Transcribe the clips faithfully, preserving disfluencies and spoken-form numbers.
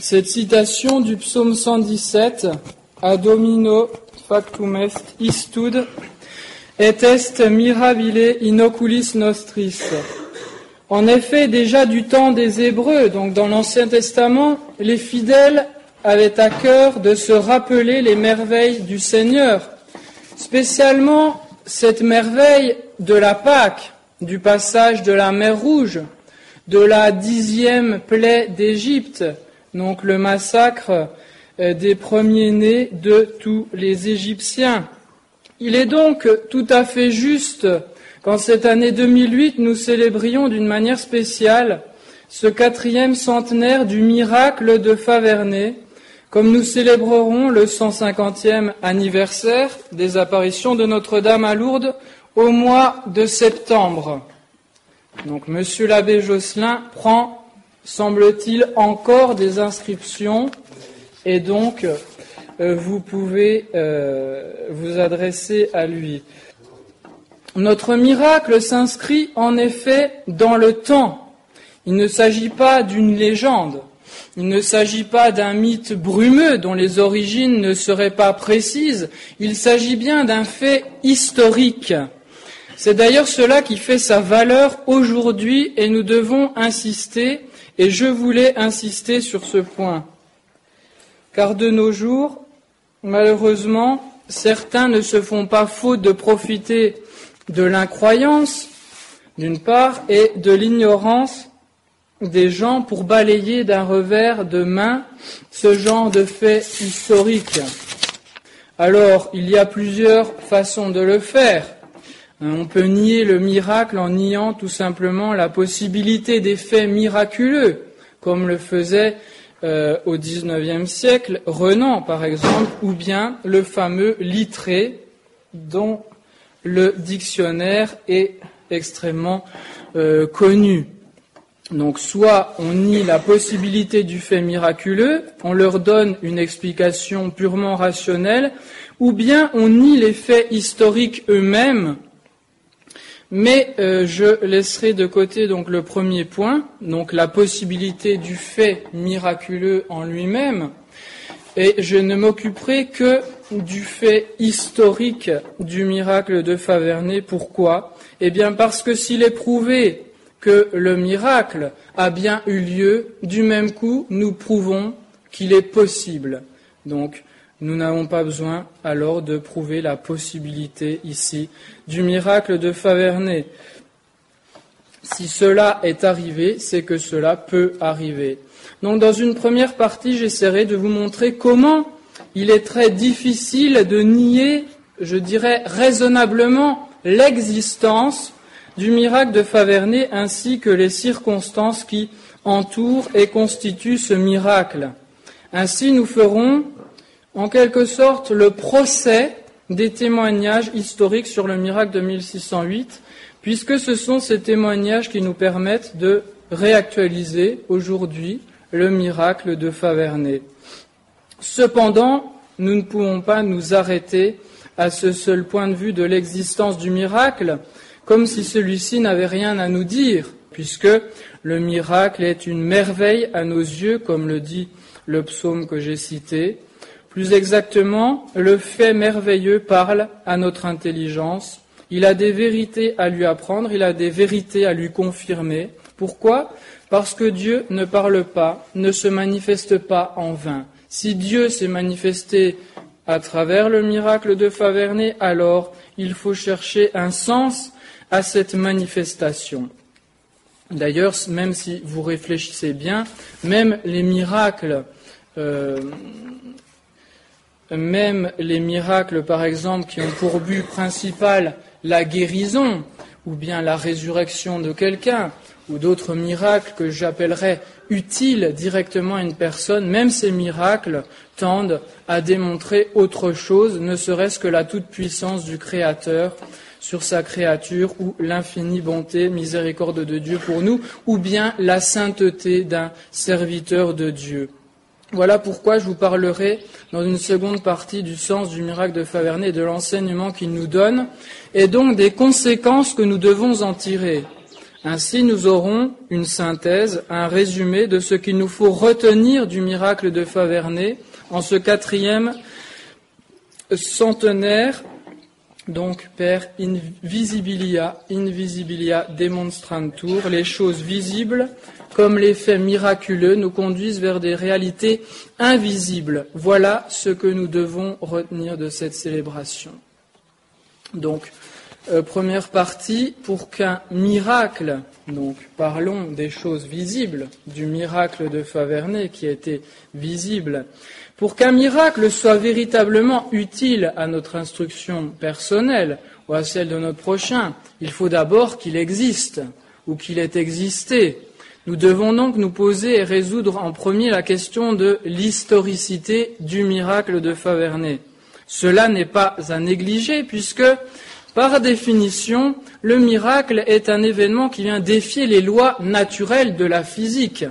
cette citation du psaume cent dix-sept, Ad Domino factum est istud, et est mirabile in oculis nostris. En effet, déjà du temps des Hébreux, donc dans l'Ancien Testament, les fidèles avaient à cœur de se rappeler les merveilles du Seigneur, spécialement cette merveille de la Pâque, du passage de la mer Rouge, de la dixième plaie d'Égypte, donc le massacre des premiers-nés de tous les Égyptiens. Il est donc tout à fait juste qu'en cette année deux mille huit, nous célébrions d'une manière spéciale ce quatrième centenaire du miracle de Faverney, comme nous célébrerons le cent cinquantième anniversaire des apparitions de Notre-Dame à Lourdes au mois de septembre. Donc, Monsieur l'abbé Josselin prend, semble-t-il, encore des inscriptions, et donc euh, vous pouvez euh, vous adresser à lui. Notre miracle s'inscrit en effet dans le temps. Il ne s'agit pas d'une légende, il ne s'agit pas d'un mythe brumeux dont les origines ne seraient pas précises, il s'agit bien d'un fait historique. C'est d'ailleurs cela qui fait sa valeur aujourd'hui et nous devons insister, et je voulais insister sur ce point. Car de nos jours, malheureusement, certains ne se font pas faute de profiter de l'incroyance, d'une part, et de l'ignorance des gens pour balayer d'un revers de main ce genre de fait historique. Alors, il y a plusieurs façons de le faire. On peut nier le miracle en niant tout simplement la possibilité des faits miraculeux, comme le faisait euh, au dix-neuvième siècle Renan, par exemple, ou bien le fameux Littré, dont le dictionnaire est extrêmement euh, connu. Donc, soit on nie la possibilité du fait miraculeux, on leur donne une explication purement rationnelle, ou bien on nie les faits historiques eux-mêmes. Mais euh, je laisserai de côté donc le premier point, donc la possibilité du fait miraculeux en lui-même, et je ne m'occuperai que du fait historique du miracle de Faverney. Pourquoi ? Eh bien parce que s'il est prouvé que le miracle a bien eu lieu, du même coup, nous prouvons qu'il est possible. Donc, nous n'avons pas besoin alors de prouver la possibilité ici du miracle de Faverney. Si cela est arrivé, c'est que cela peut arriver. Donc dans une première partie, j'essaierai de vous montrer comment il est très difficile de nier, je dirais raisonnablement, l'existence du miracle de Faverney ainsi que les circonstances qui entourent et constituent ce miracle. Ainsi, nous ferons en quelque sorte le procès des témoignages historiques sur le miracle de mille six cent huit, puisque ce sont ces témoignages qui nous permettent de réactualiser aujourd'hui le miracle de Faverney. Cependant, nous ne pouvons pas nous arrêter à ce seul point de vue de l'existence du miracle, comme si celui-ci n'avait rien à nous dire, puisque le miracle est une merveille à nos yeux, comme le dit le psaume que j'ai cité. Plus exactement, le fait merveilleux parle à notre intelligence. Il a des vérités à lui apprendre, il a des vérités à lui confirmer. Pourquoi ? Parce que Dieu ne parle pas, ne se manifeste pas en vain. Si Dieu s'est manifesté à travers le miracle de Faverney, alors il faut chercher un sens à cette manifestation. D'ailleurs, même si vous réfléchissez bien, même les miracles... Euh, Même les miracles, par exemple, qui ont pour but principal la guérison, ou bien la résurrection de quelqu'un, ou d'autres miracles que j'appellerais utiles directement à une personne, même ces miracles tendent à démontrer autre chose, ne serait-ce que la toute-puissance du Créateur sur sa créature, ou l'infinie bonté, miséricorde de Dieu pour nous, ou bien la sainteté d'un serviteur de Dieu. Voilà pourquoi je vous parlerai dans une seconde partie du sens du miracle de Faverney et de l'enseignement qu'il nous donne, et donc des conséquences que nous devons en tirer. Ainsi, nous aurons une synthèse, un résumé de ce qu'il nous faut retenir du miracle de Faverney en ce quatrième centenaire, donc per invisibilia, invisibilia demonstrantur, les choses visibles comme les faits miraculeux nous conduisent vers des réalités invisibles. Voilà ce que nous devons retenir de cette célébration. Donc, euh, première partie, pour qu'un miracle, donc parlons des choses visibles, du miracle de Faverney qui a été visible, pour qu'un miracle soit véritablement utile à notre instruction personnelle ou à celle de notre prochain, il faut d'abord qu'il existe ou qu'il ait existé. Nous devons donc nous poser et résoudre en premier la question de l'historicité du miracle de Faverney. Cela n'est pas à négliger puisque, par définition, le miracle est un événement qui vient défier les lois naturelles de la physique.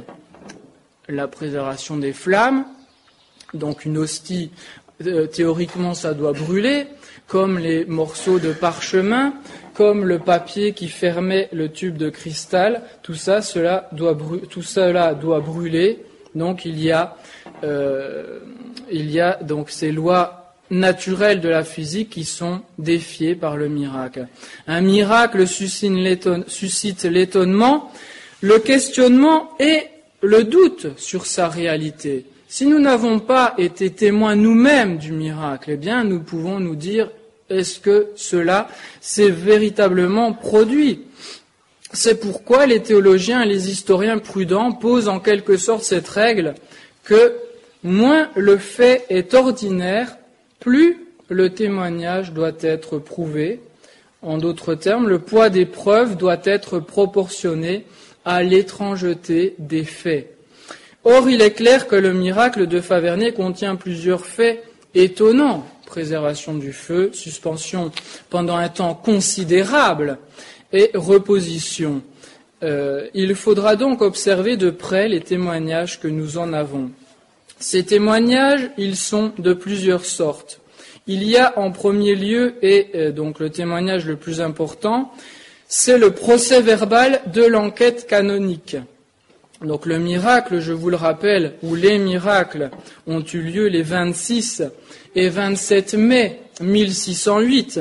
La préservation des flammes, donc une hostie, euh, théoriquement ça doit brûler, comme les morceaux de parchemin, comme le papier qui fermait le tube de cristal, tout ça, cela doit, bru- tout cela doit brûler. Donc il y a, euh, il y a donc ces lois naturelles de la physique qui sont défiées par le miracle. Un miracle suscite, l'éton- suscite l'étonnement, le questionnement et le doute sur sa réalité. Si nous n'avons pas été témoins nous-mêmes du miracle, eh bien nous pouvons nous dire est-ce que cela s'est véritablement produit? C'est pourquoi les théologiens et les historiens prudents posent en quelque sorte cette règle que moins le fait est ordinaire, plus le témoignage doit être prouvé. En d'autres termes, le poids des preuves doit être proportionné à l'étrangeté des faits. Or, il est clair que le miracle de Faverney contient plusieurs faits étonnants. Préservation du feu, suspension pendant un temps considérable et reposition. Euh, il faudra donc observer de près les témoignages que nous en avons. Ces témoignages, ils sont de plusieurs sortes. Il y a en premier lieu, et euh, donc le témoignage le plus important, c'est le procès verbal de l'enquête canonique. Donc le miracle, je vous le rappelle, ou les miracles ont eu lieu les vingt-six et vingt-sept mai mille six cent huit.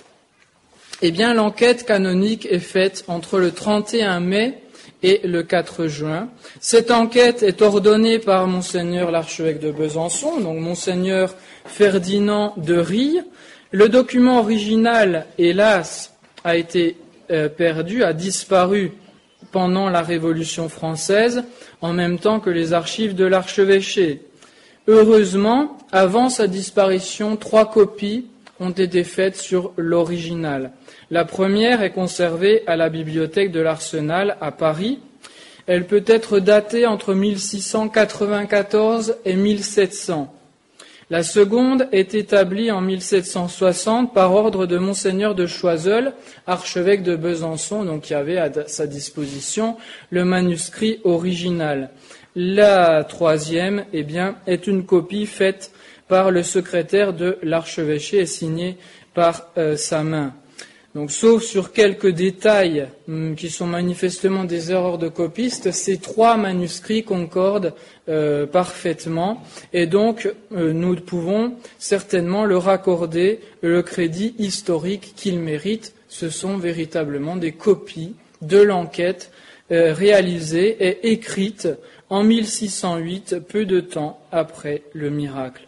Eh bien, l'enquête canonique est faite entre le trente et un mai et le quatre juin. Cette enquête est ordonnée par Monseigneur l'archevêque de Besançon, donc Monseigneur Ferdinand de Rille. Le document original, hélas, a été euh, perdu, a disparu pendant la Révolution française, en même temps que les archives de l'archevêché. Heureusement, avant sa disparition, trois copies ont été faites sur l'original. La première est conservée à la bibliothèque de l'Arsenal à Paris. Elle peut être datée entre mille six cent quatre-vingt-quatorze et mille sept cents. La seconde est établie en mille sept cent soixante par ordre de Monseigneur de Choiseul, archevêque de Besançon, donc qui avait à sa disposition le manuscrit original. La troisième, eh bien, est une copie faite par le secrétaire de l'archevêché et signée par euh, sa main. Donc, sauf sur quelques détails hum, qui sont manifestement des erreurs de copistes, ces trois manuscrits concordent euh, parfaitement et donc euh, nous pouvons certainement leur accorder le crédit historique qu'ils méritent. Ce sont véritablement des copies de l'enquête euh, réalisée et écrite en mille six cent huit, peu de temps après le miracle.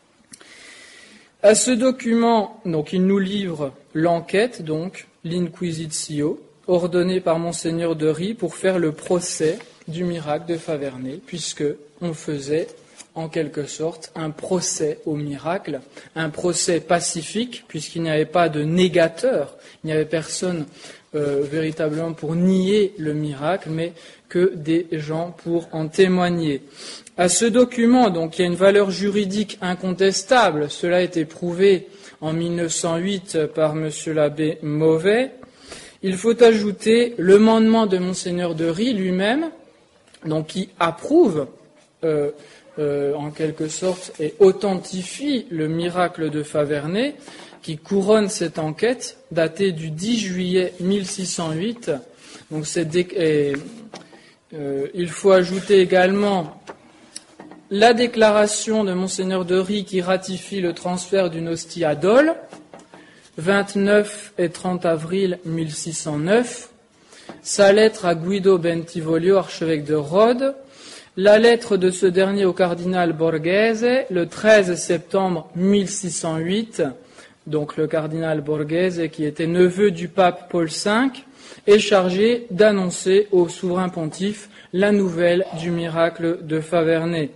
À ce document, donc, il nous livre l'enquête, donc, l'inquisitio, ordonnée par Monseigneur de Rille pour faire le procès du miracle de Faverney, puisque on faisait, en quelque sorte, un procès au miracle, un procès pacifique, puisqu'il n'y avait pas de négateur, il n'y avait personne euh, véritablement pour nier le miracle, mais que des gens pour en témoigner. À ce document, donc, il y a une valeur juridique incontestable. Cela a été prouvé en mille neuf cent huit par M. l'abbé Mauvais. Il faut ajouter le mandement de Monseigneur de Rille lui-même, donc qui approuve, euh, euh, en quelque sorte, et authentifie le miracle de Faverney, qui couronne cette enquête, datée du dix juillet mille six cent huit, Donc, c'est dé... et, euh, il faut ajouter également la déclaration de Monseigneur de Ries qui ratifie le transfert d'une hostie à Dole, vingt-neuf et trente avril mille six cent neuf, sa lettre à Guido Bentivoglio, archevêque de Rhodes, la lettre de ce dernier au cardinal Borghese, le treize septembre mille six cent huit, donc le cardinal Borghese, qui était neveu du pape Paul cinq, est chargé d'annoncer au souverain pontife la nouvelle du miracle de Faverney.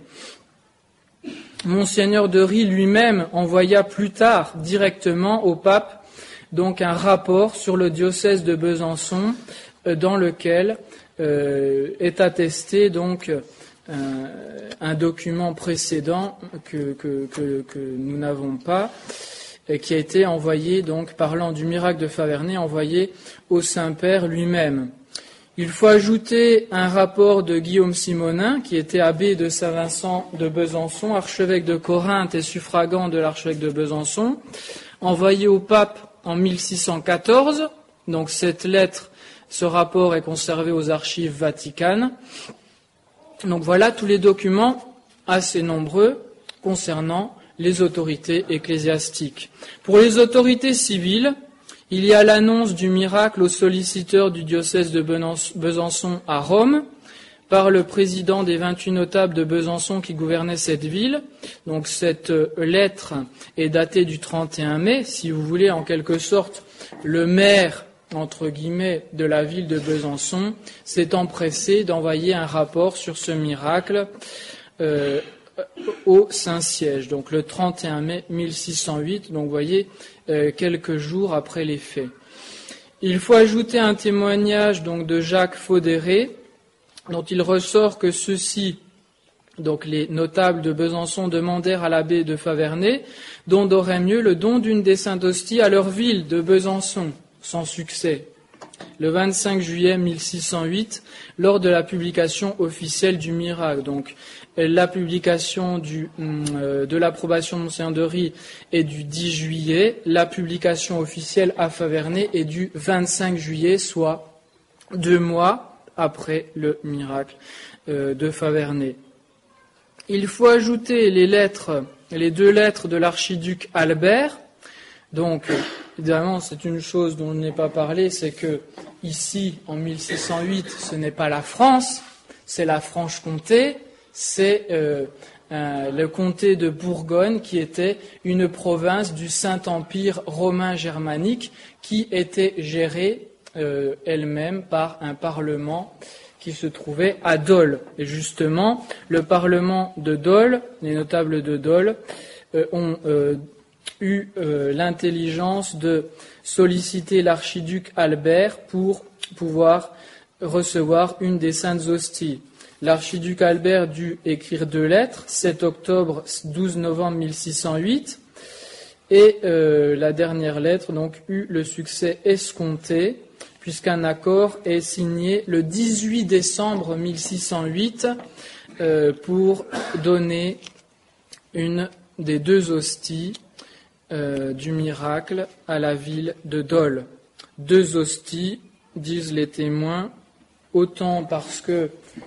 Monseigneur de Ries lui-même envoya plus tard directement au pape donc un rapport sur le diocèse de Besançon dans lequel euh, est attesté donc un, un document précédent que, que, que, que nous n'avons pas et qui a été envoyé donc parlant du miracle de Faverney envoyé au Saint-Père lui-même. Il faut ajouter un rapport de Guillaume Simonin, qui était abbé de Saint-Vincent de Besançon, archevêque de Corinthe et suffragant de l'archevêque de Besançon, envoyé au pape en mille six cent quatorze. Donc cette lettre, ce rapport est conservé aux archives vaticanes. Donc voilà tous les documents assez nombreux concernant les autorités ecclésiastiques. Pour les autorités civiles, il y a l'annonce du miracle au solliciteur du diocèse de Besançon à Rome par le président des vingt-huit notables de Besançon qui gouvernait cette ville. Donc cette lettre est datée du trente et un mai. Si vous voulez, en quelque sorte, le maire, entre guillemets, de la ville de Besançon s'est empressé d'envoyer un rapport sur ce miracle euh, au Saint-Siège, donc le trente et un mai mille six cent huit, donc vous voyez, euh, quelques jours après les faits. Il faut ajouter un témoignage donc de Jacques Faudéré, dont il ressort que ceux-ci, donc les notables de Besançon, demandèrent à l'abbé de Faverney, dont aurait mieux le don d'une des saintes hosties à leur ville de Besançon, sans succès, le vingt-cinq juillet mille six cent huit, lors de la publication officielle du miracle. Donc, la publication du, euh, de l'approbation de Monseigneur de Ries est du dix juillet, la publication officielle à Faverney est du vingt-cinq juillet, soit deux mois après le miracle euh, de Faverney. Il faut ajouter les lettres, les deux lettres de l'archiduc Albert. Donc, évidemment, c'est une chose dont je n'ai pas parlé, c'est que ici, en mille six cent huit, ce n'est pas la France, c'est la Franche-Comté. C'est euh, euh, le comté de Bourgogne qui était une province du Saint-Empire romain germanique qui était gérée euh, elle-même par un parlement qui se trouvait à Dole. Et justement, le parlement de Dole, les notables de Dole, euh, ont euh, eu euh, l'intelligence de solliciter l'archiduc Albert pour pouvoir recevoir une des saintes hosties. L'archiduc Albert dut écrire deux lettres, sept octobre, douze novembre mille six cent huit, et euh, la dernière lettre donc eut le succès escompté, puisqu'un accord est signé le dix-huit décembre mille six cent huit euh, pour donner une des deux hosties euh, du miracle à la ville de Dole. Deux hosties, disent les témoins, autant parce que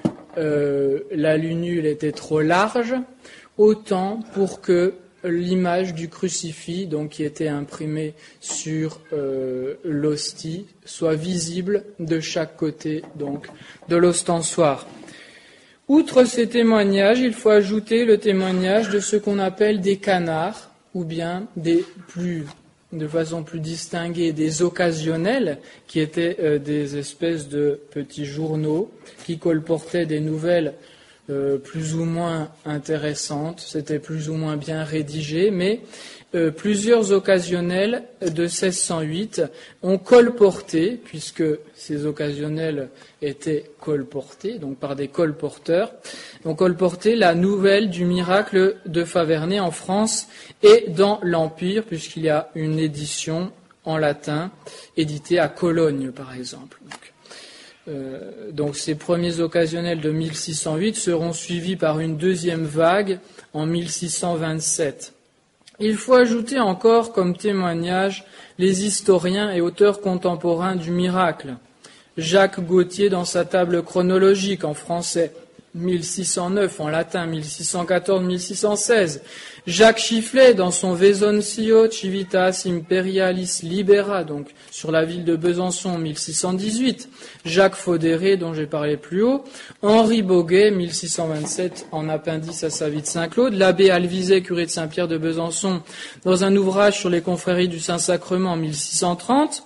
Euh, la lunule était trop large, autant pour que l'image du crucifix, donc qui était imprimée sur euh, l'hostie, soit visible de chaque côté donc de l'ostensoir. Outre ces témoignages, il faut ajouter le témoignage de ce qu'on appelle des canards, ou bien des plus de façon plus distinguée des occasionnels, qui étaient euh, des espèces de petits journaux qui colportaient des nouvelles euh, plus ou moins intéressantes, c'était plus ou moins bien rédigé, mais euh, plusieurs occasionnels de seize cent huit ont colporté, puisque ces occasionnels étaient colportés, donc par des colporteurs, ont colporté la nouvelle du miracle de Faverney en France et dans l'Empire, puisqu'il y a une édition en latin éditée à Cologne, par exemple. Donc, euh, donc ces premiers occasionnels de mille six cent huit seront suivis par une deuxième vague en mille six cent vingt-sept. Il faut ajouter encore comme témoignage les historiens et auteurs contemporains du miracle. Jacques Gauthier dans sa table chronologique en français, mille six cent neuf, en latin mille six cent quatorze à mille six cent seize. Jacques Chifflet dans son Vesontio Civitas Imperialis Libera, donc sur la ville de Besançon, mille six cent dix-huit. Jacques Faudéré, dont j'ai parlé plus haut. Henri Boguet, mille six cent vingt-sept, en appendice à sa vie de Saint-Claude. L'abbé Alvizet, curé de Saint-Pierre de Besançon, dans un ouvrage sur les confréries du Saint-Sacrement en mille six cent trente.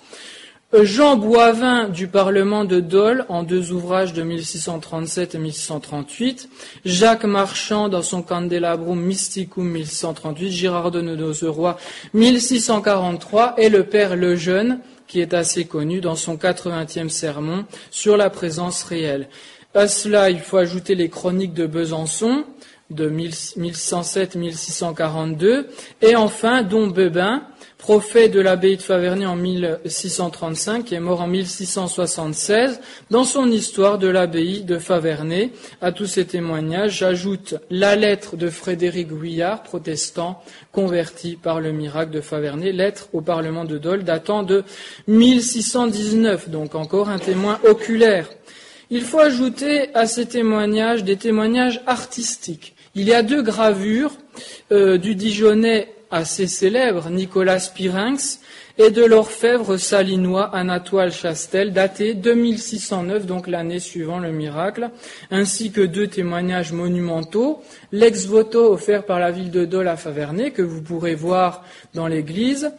Jean Boivin du Parlement de Dole en deux ouvrages de mille six cent trente-sept et mille six cent trente-huit, Jacques Marchand dans son Candelabrum Mysticum mille six cent trente-huit, Girard de Nozeroy mille six cent quarante-trois et le Père Lejeune qui est assez connu dans son quatre-vingtième sermon sur la présence réelle. À cela, il faut ajouter les chroniques de Besançon de mille six cent sept à mille six cent quarante-deux et enfin Dom Bebin, prophète de l'abbaye de Favernet en mille six cent trente-cinq, qui est mort en mille six cent soixante-seize, dans son histoire de l'abbaye de Favernet. À tous ces témoignages, j'ajoute la lettre de Frédéric Gouillard, protestant, converti par le miracle de Favernet, lettre au Parlement de Dole datant de mille six cent dix-neuf, donc encore un témoin oculaire. Il faut ajouter à ces témoignages des témoignages artistiques. Il y a deux gravures euh, du Dijonnais assez célèbre, Nicolas Spirinx, et de l'orfèvre salinois Anatole Chastel, daté de mille six cent neuf, donc l'année suivant le miracle, ainsi que deux témoignages monumentaux, l'ex-voto offert par la ville de Dole à Favernet, que vous pourrez voir dans l'église,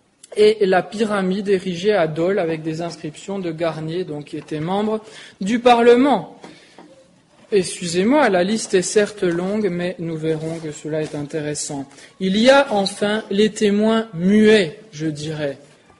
et la pyramide érigée à Dole avec des inscriptions de Garnier, donc qui était membre du Parlement. Excusez-moi, la liste est certes longue, mais nous verrons que cela est intéressant. Il y a enfin les témoins muets, je dirais.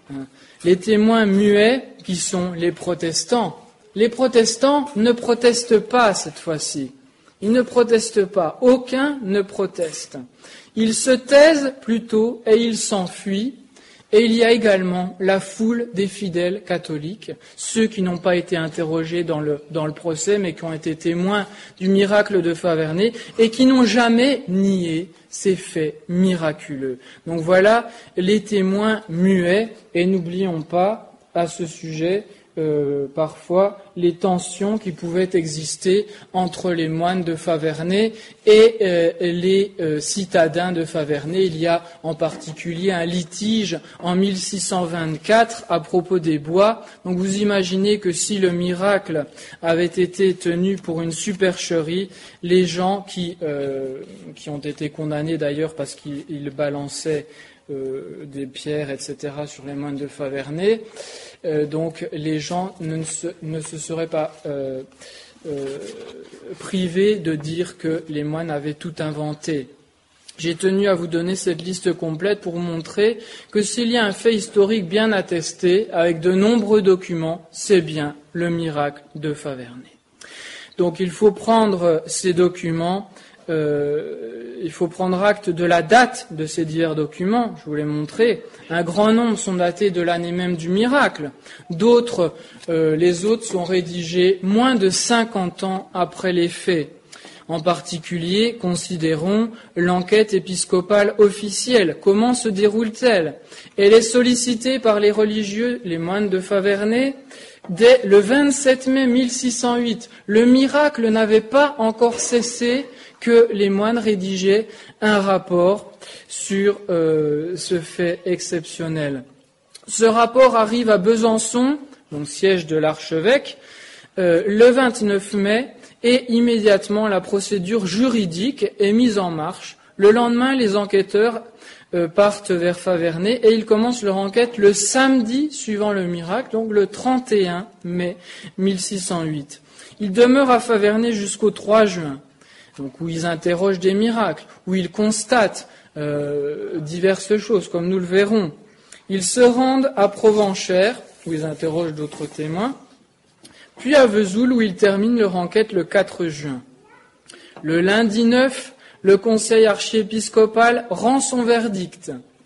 Les témoins muets qui sont les protestants. Les protestants ne protestent pas cette fois-ci. Ils ne protestent pas. Aucun ne proteste. Ils se taisent plutôt et ils s'enfuient. Et il y a également la foule des fidèles catholiques, ceux qui n'ont pas été interrogés dans le, dans le procès, mais qui ont été témoins du miracle de Favernet et qui n'ont jamais nié ces faits miraculeux. Donc voilà les témoins muets, et n'oublions pas à ce sujet Euh, parfois les tensions qui pouvaient exister entre les moines de Favernet et euh, les euh, citadins de Favernet. Il y a en particulier un litige en mille six cent vingt-quatre à propos des bois. Donc vous imaginez que si le miracle avait été tenu pour une supercherie, les gens qui, euh, qui ont été condamnés d'ailleurs parce qu'ils balançaient euh, des pierres, et cetera sur les moines de Favernet, Euh, donc les gens ne se, ne se seraient pas euh, euh, privés de dire que les moines avaient tout inventé. J'ai tenu à vous donner cette liste complète pour montrer que s'il y a un fait historique bien attesté, avec de nombreux documents, c'est bien le miracle de Favernet. Donc il faut prendre ces documents, euh, il faut prendre acte de la date de ces divers documents, je vous l'ai montré. Un grand nombre sont datés de l'année même du miracle. D'autres, euh, les autres, sont rédigés moins de cinquante ans après les faits. En particulier, considérons l'enquête épiscopale officielle. Comment se déroule-t-elle? Elle est sollicitée par les religieux, les moines de Favernet, dès le vingt-sept mai mille six cent huit. Le miracle n'avait pas encore cessé que les moines rédigeaient un rapport sur euh, ce fait exceptionnel. Ce rapport arrive à Besançon, donc siège de l'archevêque, euh, le vingt-neuf mai, et immédiatement la procédure juridique est mise en marche. Le lendemain, les enquêteurs euh, partent vers Favernet et ils commencent leur enquête le samedi suivant le miracle, donc le trente et un mai mille six cent huit. Ils demeurent à Favernet jusqu'au trois juin. Donc où ils interrogent des miracles, où ils constatent euh, diverses choses, comme nous le verrons. Ils se rendent à Provenchères, où ils interrogent d'autres témoins, puis à Vesoul, où ils terminent leur enquête le quatre juin. Le lundi neuf, le conseil archiépiscopal rend son verdict.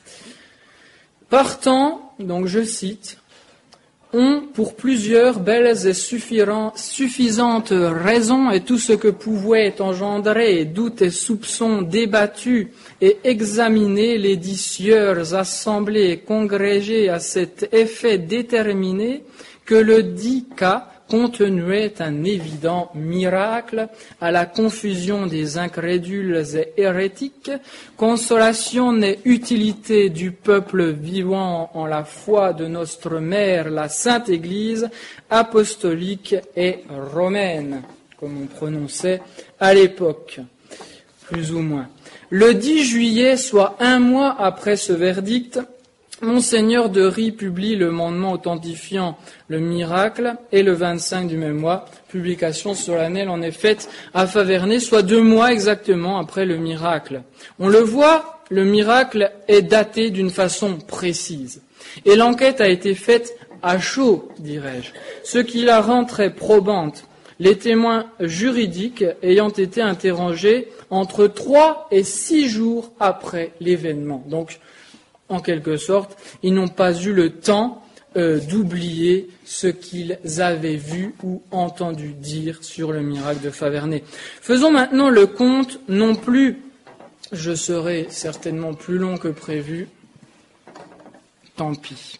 Partant, donc je cite, ont pour plusieurs belles et suffisantes raisons et tout ce que pouvaient engendrer doutes et soupçons débattus et examinés les dix sieurs assemblées et congrégées à cet effet déterminé que le dit cas contenait un évident miracle à la confusion des incrédules et hérétiques, consolation et utilité du peuple vivant en la foi de notre mère, la Sainte Église apostolique et romaine, comme on prononçait à l'époque, plus ou moins. Le dix juillet, soit un mois après ce verdict, Monseigneur de Ries publie le mandement authentifiant le miracle et le vingt-cinq du même mois, publication solennelle en est faite à Faverney, soit deux mois exactement après le miracle. On le voit, le miracle est daté d'une façon précise. Et l'enquête a été faite à chaud, dirais-je, ce qui la rend très probante. Les témoins juridiques ayant été interrogés entre trois et six jours après l'événement. Donc, en quelque sorte, ils n'ont pas eu le temps euh, d'oublier ce qu'ils avaient vu ou entendu dire sur le miracle de Faverney. Faisons maintenant le compte, non plus, je serai certainement plus long que prévu, tant pis.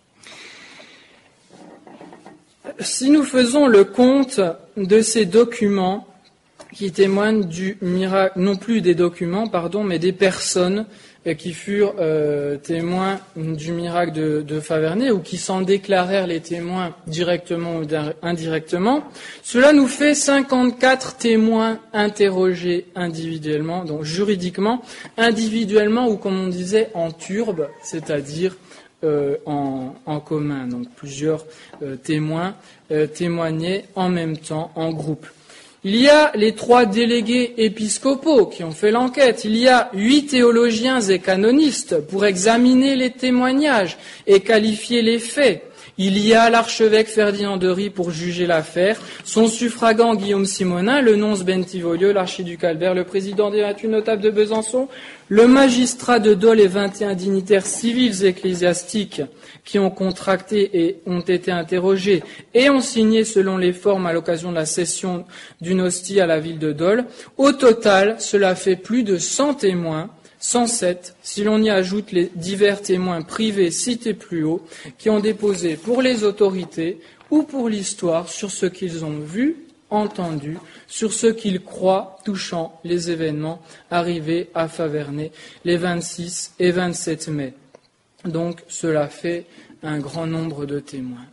Si nous faisons le compte de ces documents qui témoignent du miracle, non plus des documents, pardon, mais des personnes qui furent euh, témoins du miracle de, de Faverney ou qui s'en déclarèrent les témoins directement ou indirectement, cela nous fait cinquante-quatre témoins interrogés individuellement, donc juridiquement, individuellement ou comme on disait en turbe, c'est-à-dire euh, en, en commun, donc plusieurs euh, témoins euh, témoignaient en même temps en groupe. Il y a les trois délégués épiscopaux qui ont fait l'enquête. Il y a huit théologiens et canonistes pour examiner les témoignages et qualifier les faits. Il y a l'archevêque Ferdinand de Ries pour juger l'affaire, son suffragant Guillaume Simonin, le nonce Bentivoglio, l'archiduc Albert, le président des vingt-huit notables de Besançon, le magistrat de Dole et vingt et un dignitaires civils et ecclésiastiques qui ont contracté et ont été interrogés et ont signé selon les formes à l'occasion de la cession d'une hostie à la ville de Dole. Au total, cela fait plus de cent témoins, cent sept, si l'on y ajoute les divers témoins privés cités plus haut, qui ont déposé pour les autorités ou pour l'histoire sur ce qu'ils ont vu, entendu, sur ce qu'ils croient touchant les événements arrivés à Faverney les vingt-six et vingt-sept mai. Donc cela fait un grand nombre de témoins.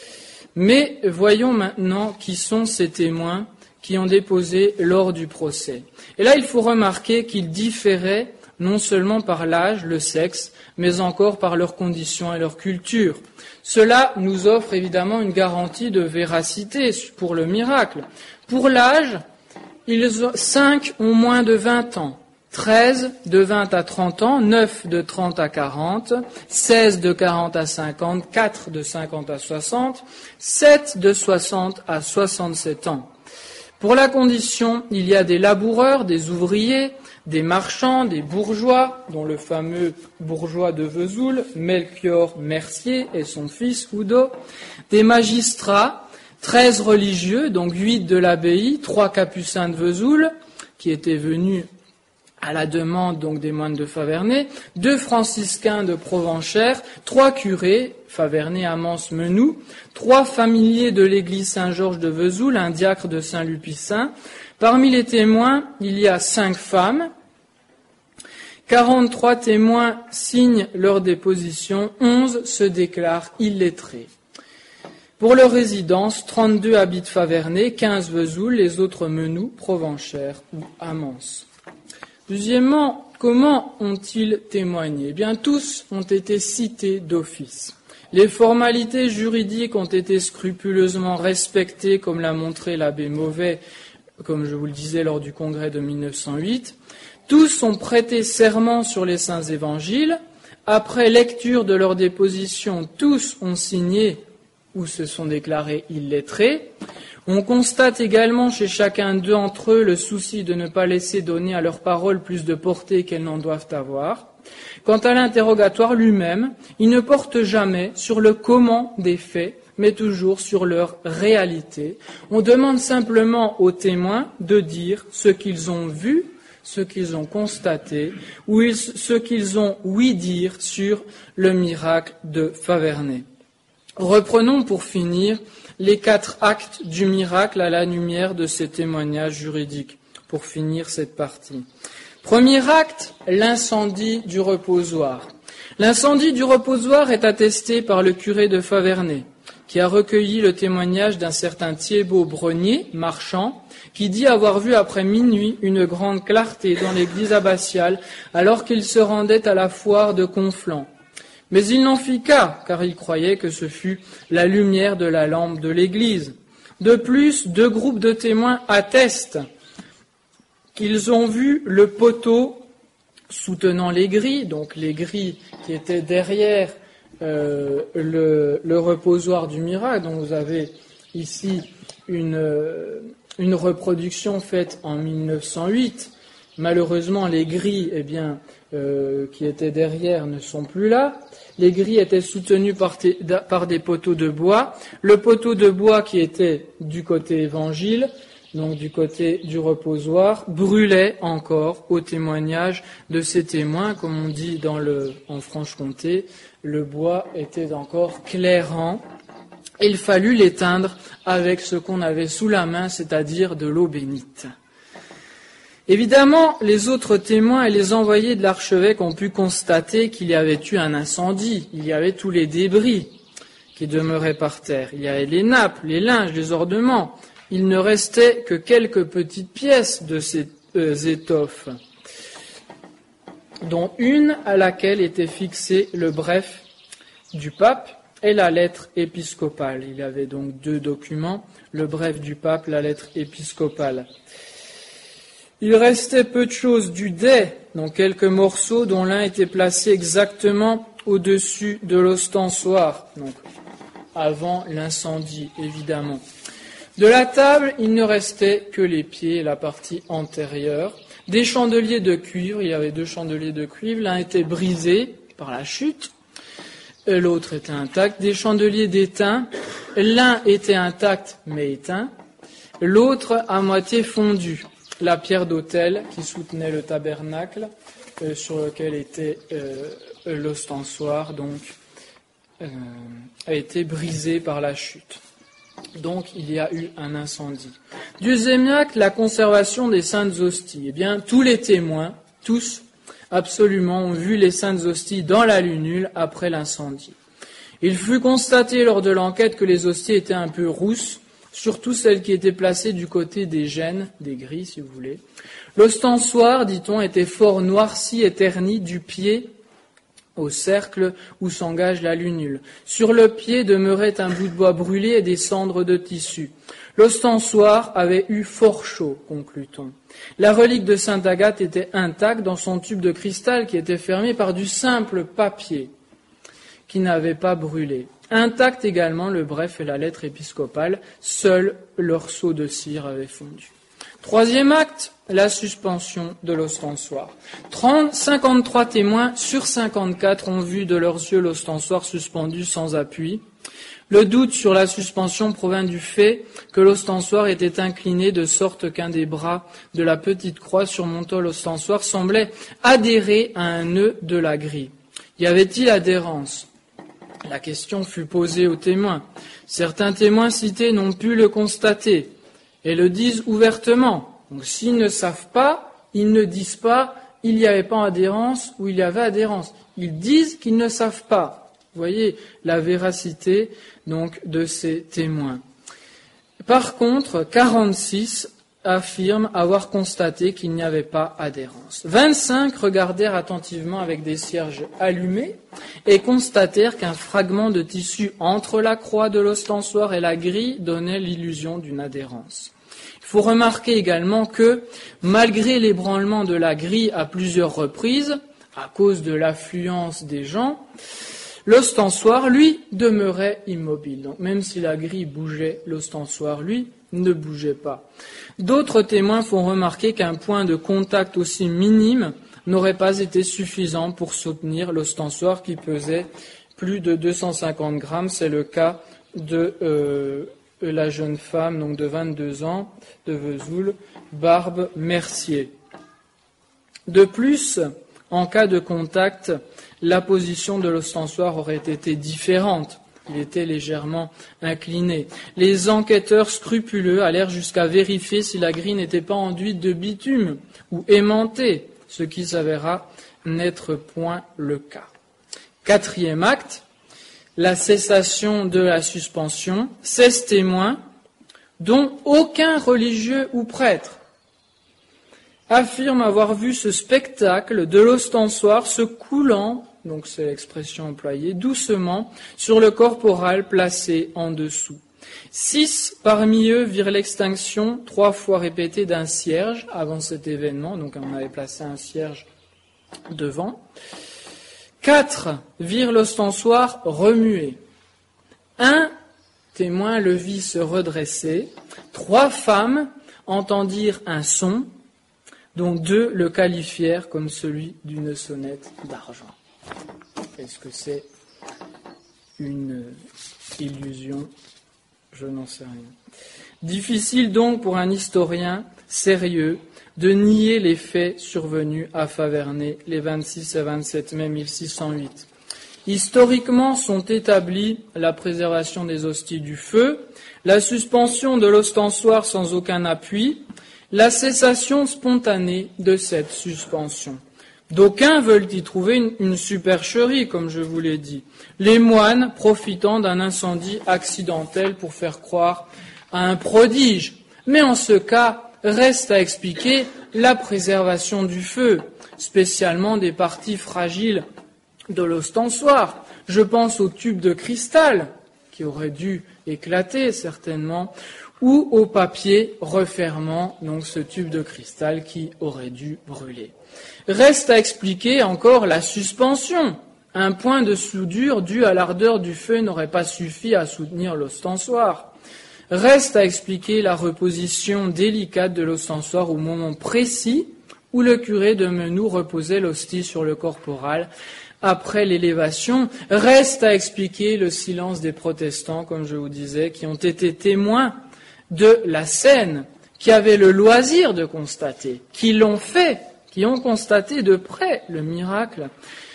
Mais voyons maintenant qui sont ces témoins qui ont déposé lors du procès. Et là, il faut remarquer qu'ils différaient non seulement par l'âge, le sexe, mais encore par leurs conditions et leur culture. Cela nous offre évidemment une garantie de véracité pour le miracle. Pour l'âge, ils ont, cinq ont moins de vingt ans, treize de vingt à trente ans, neuf de trente à quarante, seize de quarante à cinquante, quatre de cinquante à soixante, sept de soixante à soixante-sept ans. Pour la condition, il y a des laboureurs, des ouvriers, des marchands, des bourgeois, dont le fameux bourgeois de Vesoul, Melchior Mercier et son fils Oudot, des magistrats, treize religieux, donc huit de l'abbaye, trois capucins de Vesoul, qui étaient venus à la demande donc des moines de Faverney, deux franciscains de Provenchères, trois curés, Faverney, Amance, Menou, trois familiers de l'église Saint-Georges de Vesoul, un diacre de Saint-Lupicin. Parmi les témoins, il y a cinq femmes. quarante-trois témoins signent leur déposition, onze se déclarent illettrés. Pour leur résidence, trente-deux habitent Faverney, quinze Vesoul, les autres Menou, Provenchères ou Amance. Deuxièmement, comment ont-ils témoigné ? Eh bien, tous ont été cités d'office. Les formalités juridiques ont été scrupuleusement respectées, comme l'a montré l'abbé Mauvais, comme je vous le disais lors du congrès de mille neuf cent huit. Tous ont prêté serment sur les saints évangiles. Après lecture de leur déposition, tous ont signé ou se sont déclarés illettrés. On constate également chez chacun d'entre eux le souci de ne pas laisser donner à leurs paroles plus de portée qu'elles n'en doivent avoir. Quant à l'interrogatoire lui-même, il ne porte jamais sur le comment des faits, mais toujours sur leur réalité. On demande simplement aux témoins de dire ce qu'ils ont vu, ce qu'ils ont constaté, ou ce qu'ils ont ouï dire sur le miracle de Faverney. Reprenons pour finir les quatre actes du miracle à la lumière de ces témoignages juridiques, pour finir cette partie. Premier acte, l'incendie du reposoir. L'incendie du reposoir est attesté par le curé de Faverney, qui a recueilli le témoignage d'un certain Thiébaut Brenier, marchand, qui dit avoir vu après minuit une grande clarté dans l'église abbatiale alors qu'il se rendait à la foire de Conflans. Mais il n'en fit qu'à, car il croyait que ce fut la lumière de la lampe de l'église. De plus, deux groupes de témoins attestent qu'ils ont vu le poteau soutenant les grilles, donc les grilles qui étaient derrière euh, le, le reposoir du miracle, dont vous avez ici une, une reproduction faite en mille neuf cent huit. Malheureusement, les grilles eh bien, euh, qui étaient derrière ne sont plus là. Les grilles étaient soutenues par, t- par des poteaux de bois. Le poteau de bois qui était du côté évangile, donc du côté du reposoir, brûlait encore au témoignage de ces témoins. Comme on dit dans le, en Franche-Comté, le bois était encore clairant. Il fallut l'éteindre avec ce qu'on avait sous la main, c'est-à-dire de l'eau bénite. Évidemment, les autres témoins et les envoyés de l'archevêque ont pu constater qu'il y avait eu un incendie. Il y avait tous les débris qui demeuraient par terre. Il y avait les nappes, les linges, les ornements. Il ne restait que quelques petites pièces de ces euh, étoffes, dont une à laquelle était fixé le bref du pape et la lettre épiscopale. Il y avait donc deux documents, le bref du pape, la lettre épiscopale. Il restait peu de choses du dais, donc quelques morceaux dont l'un était placé exactement au-dessus de l'ostensoir, donc avant l'incendie évidemment. De la table, il ne restait que les pieds et la partie antérieure. Des chandeliers de cuivre, il y avait deux chandeliers de cuivre, l'un était brisé par la chute, et l'autre était intact. Des chandeliers d'étain, l'un était intact mais éteint, l'autre à moitié fondu. La pierre d'autel qui soutenait le tabernacle, euh, sur lequel était euh, l'ostensoir, donc, euh, a été brisée par la chute. Donc, il y a eu un incendie. Deuxième acte, la conservation des saintes hosties. Eh bien, tous les témoins, tous, absolument, ont vu les saintes hosties dans la lunule après l'incendie. Il fut constaté lors de l'enquête que les hosties étaient un peu rousses, surtout celles qui étaient placées du côté des gênes, des grilles si vous voulez. L'ostensoir, dit-on, était fort noirci et terni du pied au cercle où s'engage la lunule. Sur le pied demeurait un bout de bois brûlé et des cendres de tissu. L'ostensoir avait eu fort chaud, conclut-on. La relique de Sainte Agathe était intacte dans son tube de cristal qui était fermé par du simple papier qui n'avait pas brûlé. Intact également le bref et la lettre épiscopale, seul leur seau de cire avait fondu. Troisième acte, la suspension de l'ostensoir. cinquante-trois témoins sur cinquante-quatre ont vu de leurs yeux l'ostensoir suspendu sans appui. Le doute sur la suspension provint du fait que l'ostensoir était incliné de sorte qu'un des bras de la petite croix surmontant l'ostensoir semblait adhérer à un nœud de la grille. Y avait-il adhérence ? La question fut posée aux témoins. Certains témoins cités n'ont pu le constater et le disent ouvertement. Donc s'ils ne savent pas, ils ne disent pas il n'y avait pas adhérence ou il y avait adhérence. Ils disent qu'ils ne savent pas. Vous voyez la véracité donc de ces témoins. Par contre, quarante-six affirment avoir constaté qu'il n'y avait pas adhérence. vingt-cinq regardèrent attentivement avec des cierges allumés et constatèrent qu'un fragment de tissu entre la croix de l'ostensoir et la grille donnait l'illusion d'une adhérence. Il faut remarquer également que, malgré l'ébranlement de la grille à plusieurs reprises, à cause de l'affluence des gens, l'ostensoir, lui, demeurait immobile. Donc, même si la grille bougeait, l'ostensoir, lui, ne bougeait pas. D'autres témoins font remarquer qu'un point de contact aussi minime n'aurait pas été suffisant pour soutenir l'ostensoir qui pesait plus de deux cent cinquante grammes. C'est le cas de euh, la jeune femme donc de vingt-deux ans de Vesoul, Barbe Mercier. De plus, en cas de contact, la position de l'ostensoir aurait été différente. Il était légèrement incliné. Les enquêteurs scrupuleux allèrent jusqu'à vérifier si la grille n'était pas enduite de bitume ou aimantée, ce qui s'avéra n'être point le cas. Quatrième acte, la cessation de la suspension. seize témoins, dont aucun religieux ou prêtre, affirme avoir vu ce spectacle de l'ostensoir se coulant, donc c'est l'expression employée, doucement sur le corporal placé en dessous. Six parmi eux virent l'extinction trois fois répétée d'un cierge avant cet événement, donc on avait placé un cierge devant. Quatre virent l'ostensoir remuer. Un témoin le vit se redresser. Trois femmes entendirent un son, dont deux le qualifièrent comme celui d'une sonnette d'argent. Est-ce que c'est une illusion? Je n'en sais rien. Difficile donc pour un historien sérieux de nier les faits survenus à Faverney les vingt-six et vingt-sept mai mille six cent huit. Historiquement sont établis la préservation des hosties du feu, la suspension de l'ostensoir sans aucun appui, la cessation spontanée de cette suspension. D'aucuns veulent y trouver une, une supercherie, comme je vous l'ai dit, les moines profitant d'un incendie accidentel pour faire croire à un prodige. Mais en ce cas, reste à expliquer la préservation du feu, spécialement des parties fragiles de l'ostensoir. Je pense au tube de cristal, qui aurait dû éclater certainement, ou au papier refermant donc ce tube de cristal qui aurait dû brûler. Reste à expliquer encore la suspension. Un point de soudure dû à l'ardeur du feu n'aurait pas suffi à soutenir l'ostensoir. Reste à expliquer la reposition délicate de l'ostensoir au moment précis où le curé de Menou reposait l'hostie sur le corporal après l'élévation. Reste à expliquer le silence des protestants, comme je vous disais, qui ont été témoins de la scène, qui avaient le loisir de constater, qui l'ont fait, qui ont constaté de près le miracle.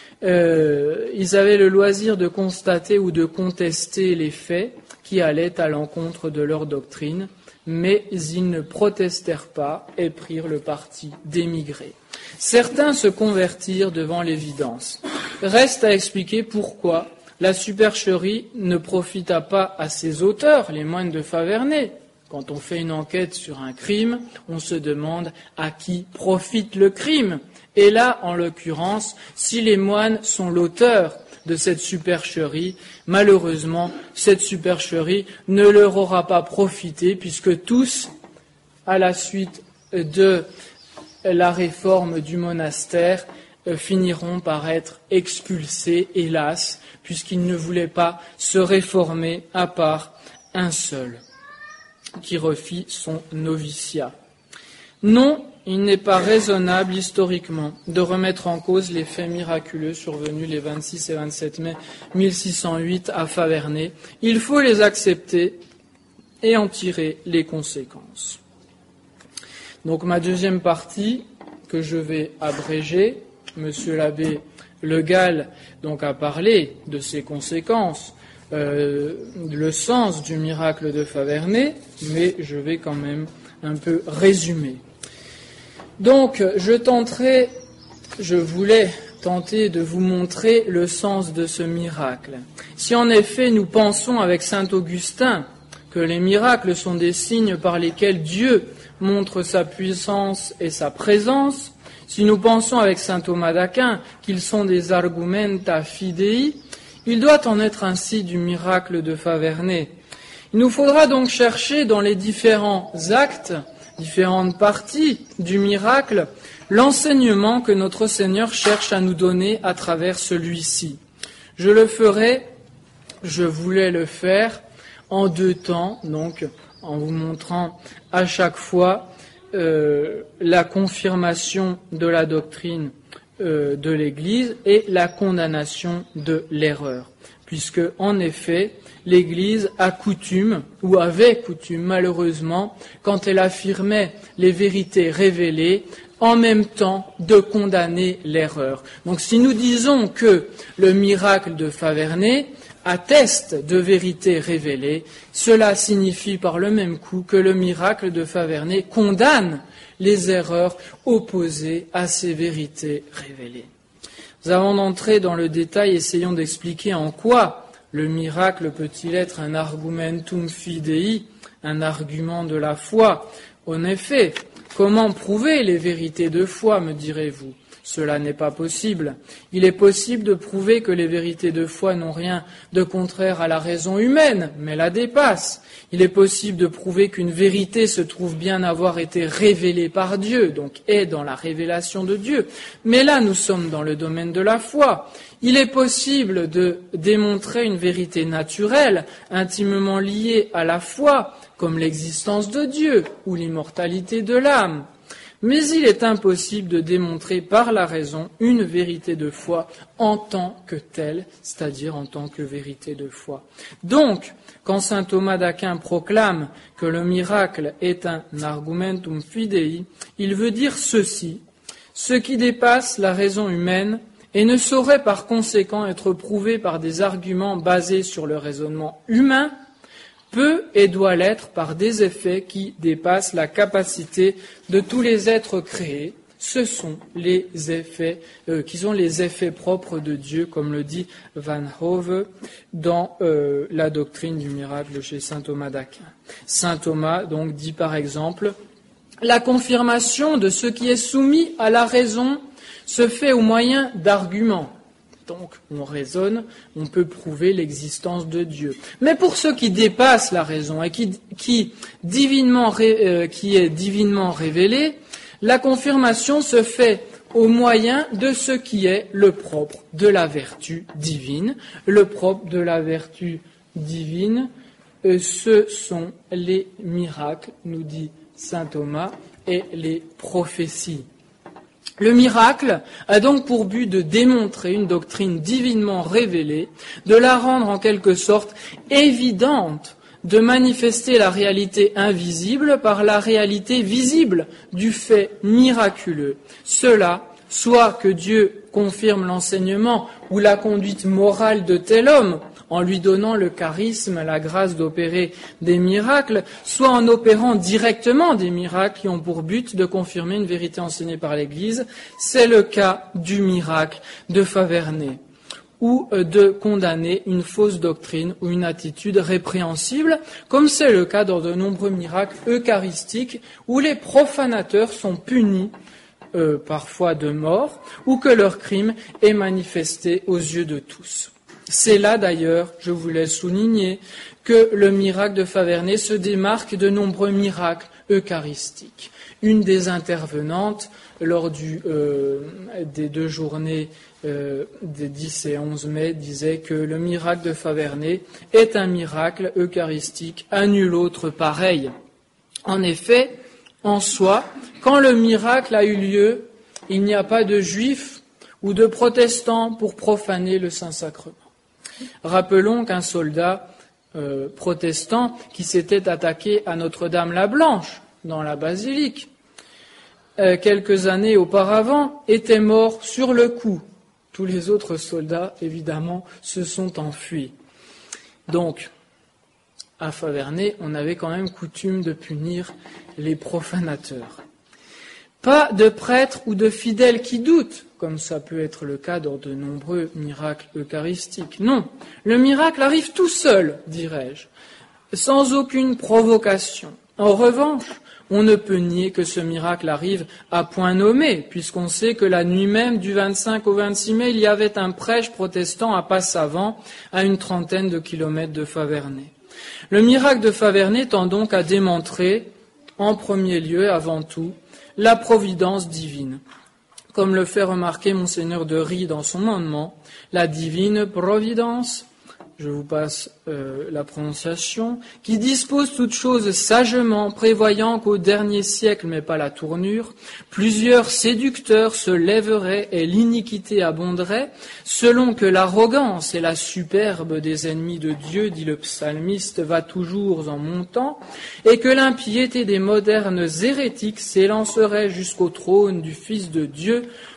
Euh, ils avaient le loisir de constater ou de contester les faits qui allaient à l'encontre de leur doctrine, mais ils ne protestèrent pas et prirent le parti d'émigrer. Certains se convertirent devant l'évidence. Reste à expliquer pourquoi la supercherie ne profita pas à ses auteurs, les moines de Faverney. Quand on fait une enquête sur un crime, on se demande à qui profite le crime. Et là, en l'occurrence, si les moines sont l'auteur de cette supercherie, malheureusement, cette supercherie ne leur aura pas profité, puisque tous, à la suite de la réforme du monastère, finiront par être expulsés, hélas, puisqu'ils ne voulaient pas se réformer à part un seul, qui refit son noviciat. Non, il n'est pas raisonnable historiquement de remettre en cause les faits miraculeux survenus les vingt-six et vingt-sept mai mille six cent huit à Faverney. Il faut les accepter et en tirer les conséquences. Donc ma deuxième partie, que je vais abréger, Monsieur l'abbé Le Gall donc a parlé de ces conséquences, euh, le sens du miracle de Faverney, mais je vais quand même un peu résumer. Donc, je tenterai, je voulais tenter de vous montrer le sens de ce miracle. Si en effet nous pensons avec saint Augustin que les miracles sont des signes par lesquels Dieu montre sa puissance et sa présence, si nous pensons avec saint Thomas d'Aquin qu'ils sont des argumenta fidei, il doit en être ainsi du miracle de Faverney. Il nous faudra donc chercher dans les différents actes, différentes parties du miracle, l'enseignement que notre Seigneur cherche à nous donner à travers celui-ci. Je le ferai, je voulais le faire en deux temps, donc en vous montrant à chaque fois euh, la confirmation de la doctrine euh, de l'Église et la condamnation de l'erreur, puisque en effet l'Église a coutume, ou avait coutume malheureusement, quand elle affirmait les vérités révélées, en même temps de condamner l'erreur. Donc si nous disons que le miracle de Faverney atteste de vérités révélées, cela signifie par le même coup que le miracle de Faverney condamne les erreurs opposées à ces vérités révélées. Nous avons d'entrer dans le détail, essayons d'expliquer en quoi le miracle peut-il être un argumentum fidei, un argument de la foi. En effet, comment prouver les vérités de foi, me direz-vous ? Cela n'est pas possible. Il est possible de prouver que les vérités de foi n'ont rien de contraire à la raison humaine, mais la dépassent. Il est possible de prouver qu'une vérité se trouve bien avoir été révélée par Dieu, donc est dans la révélation de Dieu. Mais là, nous sommes dans le domaine de la foi. Il est possible de démontrer une vérité naturelle, intimement liée à la foi, comme l'existence de Dieu ou l'immortalité de l'âme. Mais il est impossible de démontrer par la raison une vérité de foi en tant que telle, c'est-à-dire en tant que vérité de foi. Donc, quand saint Thomas d'Aquin proclame que le miracle est un argumentum fidei, il veut dire ceci: ce qui dépasse la raison humaine et ne saurait par conséquent être prouvé par des arguments basés sur le raisonnement humain, peut et doit l'être par des effets qui dépassent la capacité de tous les êtres créés. Ce sont les effets euh, qui sont les effets propres de Dieu, comme le dit Van Hove dans euh, la doctrine du miracle chez saint Thomas d'Aquin. Saint Thomas donc dit par exemple: la confirmation de ce qui est soumis à la raison se fait au moyen d'arguments. Donc, on raisonne, on peut prouver l'existence de Dieu. Mais pour ce qui dépasse la raison et qui, qui, divinement, euh, qui est divinement révélé, la confirmation se fait au moyen de ce qui est le propre de la vertu divine. Le propre de la vertu divine, euh, ce sont les miracles, nous dit saint Thomas, et les prophéties. Le miracle a donc pour but de démontrer une doctrine divinement révélée, de la rendre en quelque sorte évidente, de manifester la réalité invisible par la réalité visible du fait miraculeux. Cela, soit que Dieu confirme l'enseignement ou la conduite morale de tel homme, en lui donnant le charisme, la grâce d'opérer des miracles, soit en opérant directement des miracles qui ont pour but de confirmer une vérité enseignée par l'Église. C'est le cas du miracle de Faverney, ou de condamner une fausse doctrine ou une attitude répréhensible, comme c'est le cas dans de nombreux miracles eucharistiques où les profanateurs sont punis, euh, parfois de mort, ou que leur crime est manifesté aux yeux de tous. C'est là d'ailleurs, je voulais souligner, que le miracle de Faverney se démarque de nombreux miracles eucharistiques. Une des intervenantes, lors du, euh, des deux journées euh, des dix et onze mai, disait que le miracle de Faverney est un miracle eucharistique à nul autre pareil. En effet, en soi, quand le miracle a eu lieu, il n'y a pas de juifs ou de protestants pour profaner le Saint-Sacrement. Rappelons qu'un soldat euh, protestant qui s'était attaqué à Notre-Dame-la-Blanche dans la basilique euh, quelques années auparavant était mort sur le coup. Tous les autres soldats, évidemment, se sont enfuis. Donc, à Faverney, on avait quand même coutume de punir les profanateurs. Pas de prêtres ou de fidèles qui doutent, comme ça peut être le cas dans de nombreux miracles eucharistiques. Non, le miracle arrive tout seul, dirais-je, sans aucune provocation. En revanche, on ne peut nier que ce miracle arrive à point nommé, puisqu'on sait que la nuit même du vingt-cinq au vingt-six mai, il y avait un prêche protestant à Passavant, à une trentaine de kilomètres de Faverney. Le miracle de Faverney tend donc à démontrer, en premier lieu, avant tout, la providence divine. Comme le fait remarquer Monseigneur de Rie dans son mandement, la divine providence, je vous passe euh, la prononciation, qui dispose toutes choses sagement, prévoyant qu'au dernier siècle, mais pas la tournure, plusieurs séducteurs se lèveraient et l'iniquité abonderait, selon que l'arrogance et la superbe des ennemis de Dieu, dit le psalmiste, va toujours en montant, et que l'impiété des modernes hérétiques s'élancerait jusqu'au trône du Fils de Dieu,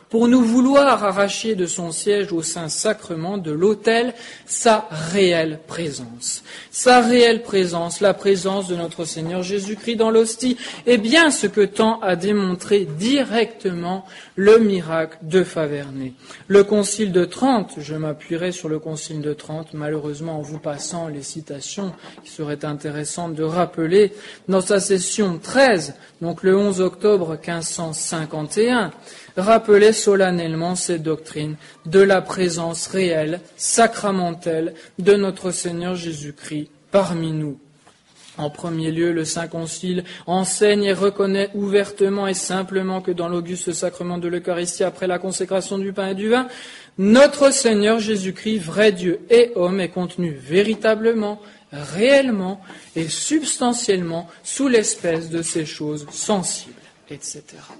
pour nous vouloir arracher de son siège au Saint-Sacrement de l'autel sa réelle présence. Sa réelle présence, la présence de notre Seigneur Jésus-Christ dans l'hostie, est bien ce que tend à démontrer directement le miracle de Favernée. Le Concile de Trente, je m'appuierai sur le Concile de Trente, malheureusement en vous passant les citations qui seraient intéressantes de rappeler, dans sa session treize, donc le onze octobre quinze cent cinquante et un, rappelait solennellement cette doctrine de la présence réelle, sacramentelle de notre Seigneur Jésus-Christ parmi nous. En premier lieu, le Saint Concile enseigne et reconnaît ouvertement et simplement que dans l'auguste sacrement de l'Eucharistie, après la consécration du pain et du vin, notre Seigneur Jésus-Christ, vrai Dieu et homme, est contenu véritablement, réellement et substantiellement sous l'espèce de ces choses sensibles, et cetera.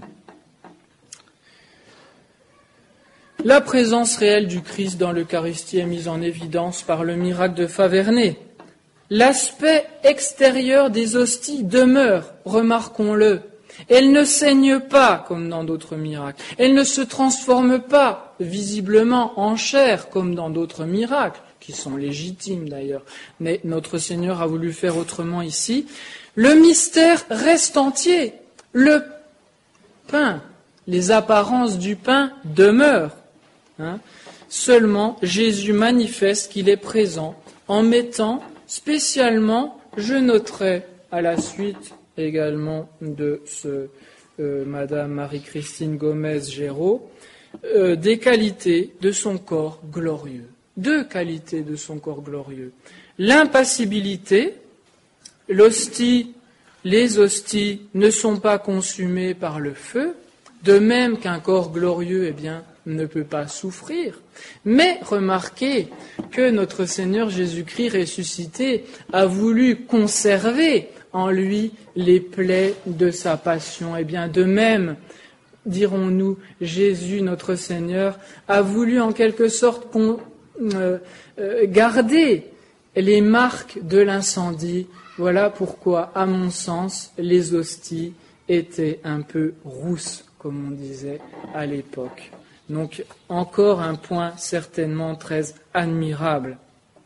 La présence réelle du Christ dans l'Eucharistie est mise en évidence par le miracle de Favernée. L'aspect extérieur des hosties demeure, remarquons-le. Elle ne saigne pas comme dans d'autres miracles. Elle ne se transforme pas visiblement en chair comme dans d'autres miracles, qui sont légitimes d'ailleurs. Mais notre Seigneur a voulu faire autrement ici. Le mystère reste entier. Le pain, les apparences du pain demeurent. Hein. Seulement, Jésus manifeste qu'il est présent en mettant spécialement, je noterai à la suite également de ce euh, Madame Marie-Christine Gomez-Géraud, euh, des qualités de son corps glorieux. Deux qualités de son corps glorieux. L'impassibilité, l'hostie, les hosties ne sont pas consumées par le feu, de même qu'un corps glorieux, eh bien, ne peut pas souffrir. Mais remarquez que notre Seigneur Jésus-Christ ressuscité a voulu conserver en lui les plaies de sa passion. Eh bien, de même, dirons-nous, Jésus, notre Seigneur, a voulu en quelque sorte con, euh, euh, garder les marques de l'incendie. Voilà pourquoi, à mon sens, les hosties étaient un peu rousses, comme on disait à l'époque. Donc, encore un point certainement très admirable.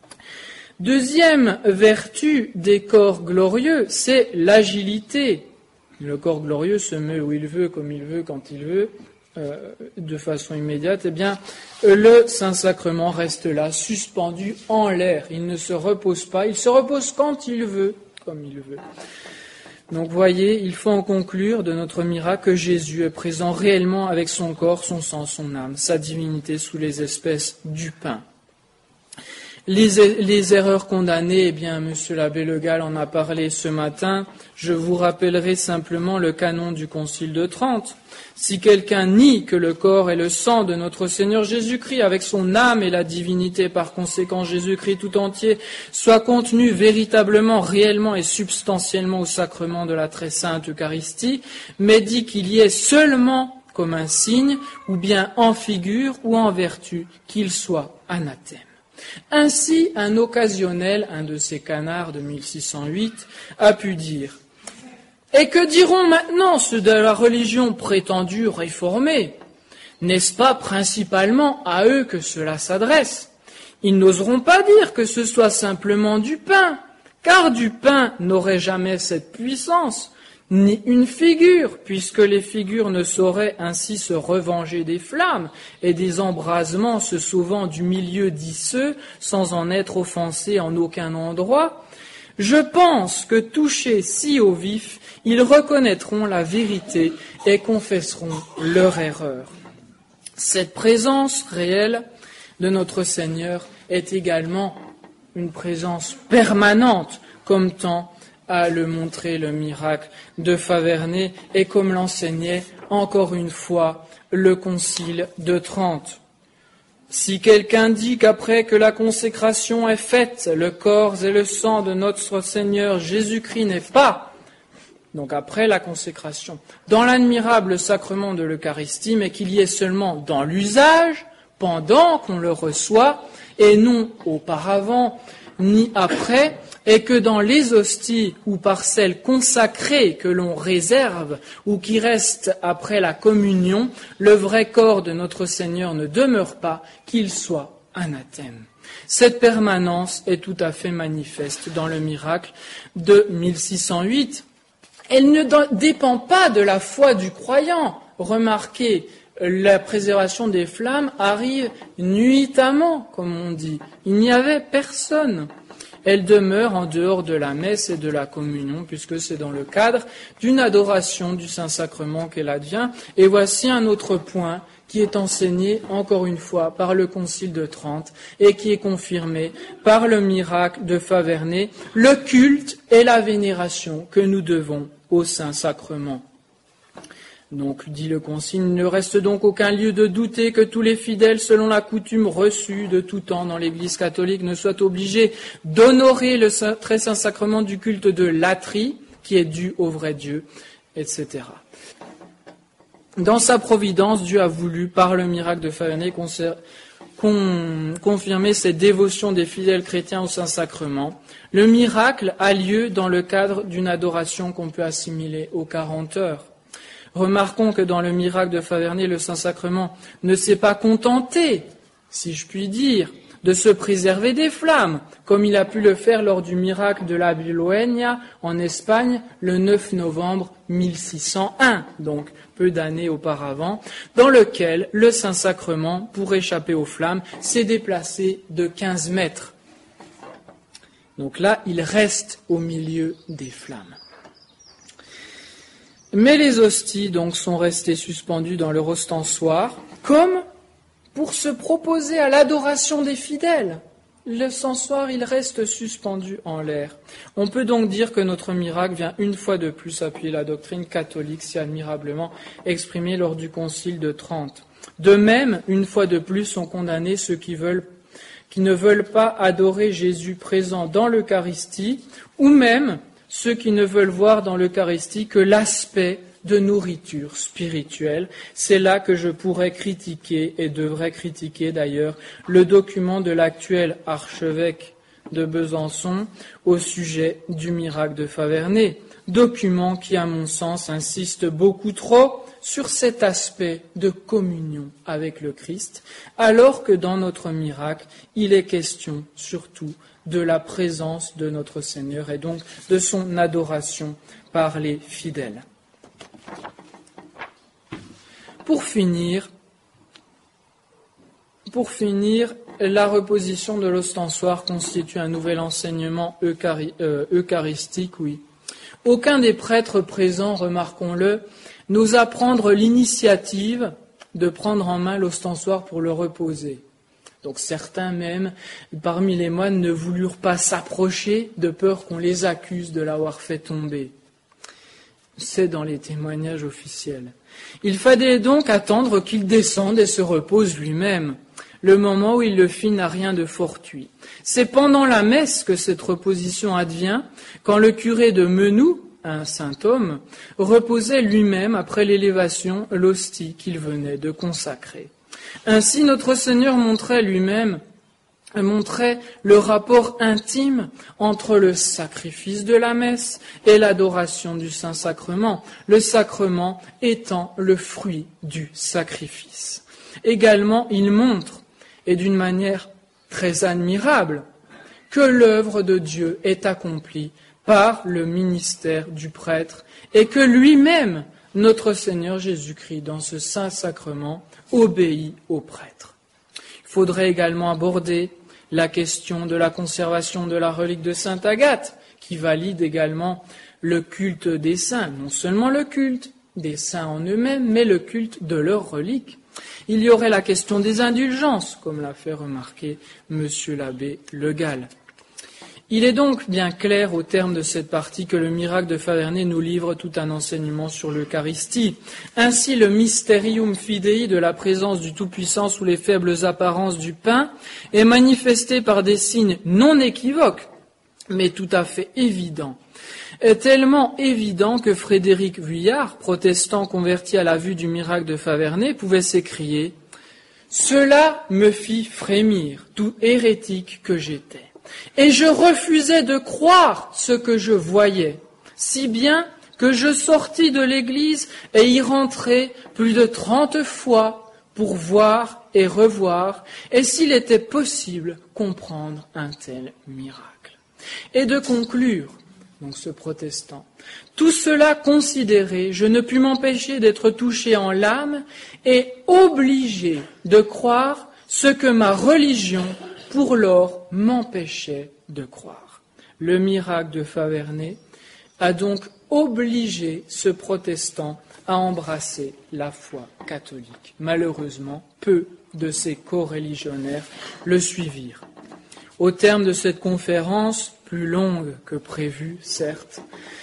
Deuxième vertu des corps glorieux, c'est l'agilité. Le corps glorieux se meut où il veut, comme il veut, quand il veut, euh, de façon immédiate. Eh bien, le Saint-Sacrement reste là, suspendu en l'air. Il ne se repose pas. Il se repose quand il veut, comme il veut. Donc, voyez, il faut en conclure de notre miracle que Jésus est présent réellement avec son corps, son sang, son âme, sa divinité sous les espèces du pain. Les, les erreurs condamnées, eh bien, Monsieur l'abbé Le Gall en a parlé ce matin. Je vous rappellerai simplement le canon du Concile de Trente. Si quelqu'un nie que le corps et le sang de notre Seigneur Jésus-Christ, avec son âme et la divinité, par conséquent Jésus-Christ tout entier, soit contenu véritablement, réellement et substantiellement au sacrement de la très sainte Eucharistie, mais dit qu'il y est seulement comme un signe, ou bien en figure ou en vertu, qu'il soit anathème. Ainsi, un occasionnel, un de ces canards de mille six cent huit, a pu dire « Et que diront maintenant ceux de la religion prétendue réformée ? N'est-ce pas principalement à eux que cela s'adresse ? Ils n'oseront pas dire que ce soit simplement du pain, car du pain n'aurait jamais cette puissance, ni une figure, puisque les figures ne sauraient ainsi se revenger des flammes et des embrasements se sauvant du milieu d'iceux sans en être offensés en aucun endroit. Je pense que touchés si au vif, ils reconnaîtront la vérité et confesseront leur erreur. Cette présence réelle de notre Seigneur est également une présence permanente, comme tant à le montrer le miracle de Favernée et comme l'enseignait encore une fois le Concile de Trente. Si quelqu'un dit qu'après que la consécration est faite, le corps et le sang de notre Seigneur Jésus-Christ n'est pas, donc après la consécration, dans l'admirable sacrement de l'Eucharistie, mais qu'il y est seulement dans l'usage, pendant qu'on le reçoit, et non auparavant, ni après, est que dans les hosties ou parcelles consacrées que l'on réserve ou qui restent après la communion, le vrai corps de notre Seigneur ne demeure pas, qu'il soit anathème. Cette permanence est tout à fait manifeste dans le miracle de mille six cent huit. Elle ne dépend pas de la foi du croyant. Remarquez, la préservation des flammes arrive nuitamment, comme on dit. Il n'y avait personne. Elle demeure en dehors de la messe et de la communion, puisque c'est dans le cadre d'une adoration du Saint-Sacrement qu'elle advient. Et voici un autre point qui est enseigné, encore une fois, par le Concile de Trente et qui est confirmé par le miracle de Faverney, le culte et la vénération que nous devons au Saint-Sacrement. Donc, dit le Concile, il ne reste donc aucun lieu de douter que tous les fidèles, selon la coutume reçue de tout temps dans l'Église catholique, ne soient obligés d'honorer le très saint sacrement du culte de latrie, qui est dû au vrai Dieu, et cetera. Dans sa providence, Dieu a voulu, par le miracle de Faverney, con, confirmer cette dévotion des fidèles chrétiens au Saint-Sacrement. Le miracle a lieu dans le cadre d'une adoration qu'on peut assimiler aux quarante heures. Remarquons que dans le miracle de Faverney, le Saint-Sacrement ne s'est pas contenté, si je puis dire, de se préserver des flammes, comme il a pu le faire lors du miracle de la Biloenia en Espagne le neuf novembre mille six cent un, donc peu d'années auparavant, dans lequel le Saint-Sacrement, pour échapper aux flammes, s'est déplacé de quinze mètres. Donc là, il reste au milieu des flammes. Mais les hosties donc sont restées suspendues dans leur ostensoir, comme pour se proposer à l'adoration des fidèles. L'ostensoir, il reste suspendu en l'air. On peut donc dire que notre miracle vient une fois de plus appuyer la doctrine catholique si admirablement exprimée lors du Concile de Trente. De même, une fois de plus, sont condamnés ceux qui veulent, qui ne veulent pas adorer Jésus présent dans l'Eucharistie, ou même ceux qui ne veulent voir dans l'Eucharistie que l'aspect de nourriture spirituelle. C'est là que je pourrais critiquer, et devrais critiquer d'ailleurs, le document de l'actuel archevêque de Besançon au sujet du miracle de Faverney. Document qui, à mon sens, insiste beaucoup trop sur cet aspect de communion avec le Christ, alors que dans notre miracle, il est question surtout de la présence de notre Seigneur et donc de son adoration par les fidèles. Pour finir, pour finir, la reposition de l'ostensoir constitue un nouvel enseignement euchari- euh, eucharistique, oui. Aucun des prêtres présents, remarquons-le, n'ose prendre l'initiative de prendre en main l'ostensoir pour le reposer. Donc certains même, parmi les moines, ne voulurent pas s'approcher de peur qu'on les accuse de l'avoir fait tomber. C'est dans les témoignages officiels. Il fallait donc attendre qu'il descende et se repose lui-même. Le moment où il le fit n'a rien de fortuit. C'est pendant la messe que cette reposition advient, quand le curé de Menou, un saint homme, reposait lui-même après l'élévation l'hostie qu'il venait de consacrer. Ainsi, notre Seigneur montrait lui-même, montrait le rapport intime entre le sacrifice de la messe et l'adoration du Saint-Sacrement, le sacrement étant le fruit du sacrifice. Également, il montre, et d'une manière très admirable, que l'œuvre de Dieu est accomplie par le ministère du prêtre et que lui-même, notre Seigneur Jésus-Christ, dans ce Saint-Sacrement, obéit au prêtre. Il faudrait également aborder la question de la conservation de la relique de Sainte Agathe, qui valide également le culte des saints, non seulement le culte des saints en eux-mêmes, mais le culte de leurs reliques. Il y aurait la question des indulgences, comme l'a fait remarquer Monsieur l'abbé Le Gall. Il est donc bien clair au terme de cette partie que le miracle de Faverney nous livre tout un enseignement sur l'Eucharistie. Ainsi, le mysterium fidei de la présence du Tout-Puissant sous les faibles apparences du pain est manifesté par des signes non équivoques, mais tout à fait évidents. Est tellement évident que Frédéric Vuillard, protestant converti à la vue du miracle de Faverney, pouvait s'écrier « Cela me fit frémir, tout hérétique que j'étais ». Et je refusais de croire ce que je voyais, si bien que je sortis de l'église et y rentrai plus de trente fois pour voir et revoir, et s'il était possible, comprendre un tel miracle. Et de conclure, donc ce protestant, tout cela considéré, je ne pus m'empêcher d'être touché en l'âme et obligé de croire ce que ma religion, pour lors, m'empêchait de croire. Le miracle de Faverney a donc obligé ce protestant à embrasser la foi catholique. Malheureusement, peu de ses coreligionnaires le suivirent. Au terme de cette conférence, plus longue que prévu, certes,